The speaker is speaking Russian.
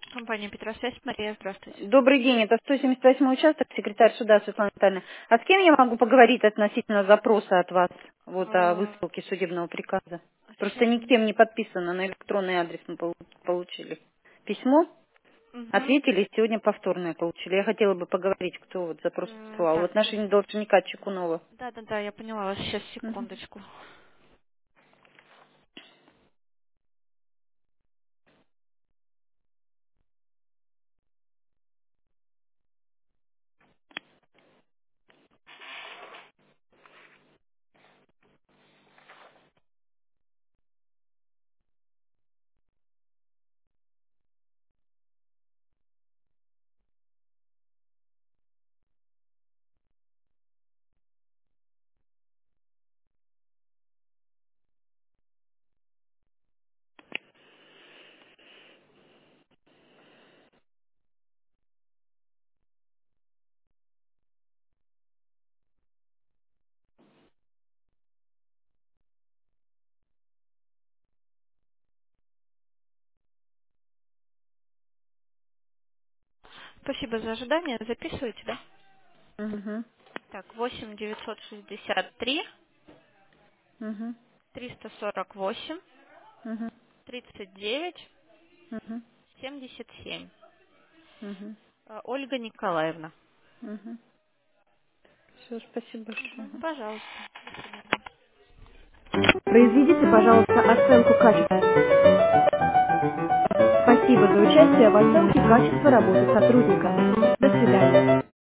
Компания «Петросвязь». Мария, здравствуйте. Добрый день, это 178 участок, секретарь суда Светлана Витальевна. А с кем я могу поговорить относительно запроса от вас, вот о высылке судебного приказа? Просто никем не подписано, на электронный адрес мы получили письмо, Угу. ответили, и сегодня повторное получили. Я хотела бы поговорить, кто вот запрос присылал. В Так, отношении должника Чекунова. да, я поняла вас. Сейчас, Мгм. секундочку. Спасибо за ожидание. Записываете, да? Мгм. Так, 8 963 Мгм. 348 Мгм. 39 Мгм. 77. Мгм. Ольга Николаевна. Мгм. Все, спасибо большое. Пожалуйста. Произведите, пожалуйста, оценку качества. Спасибо за участие в оценке качества работы сотрудника. До свидания.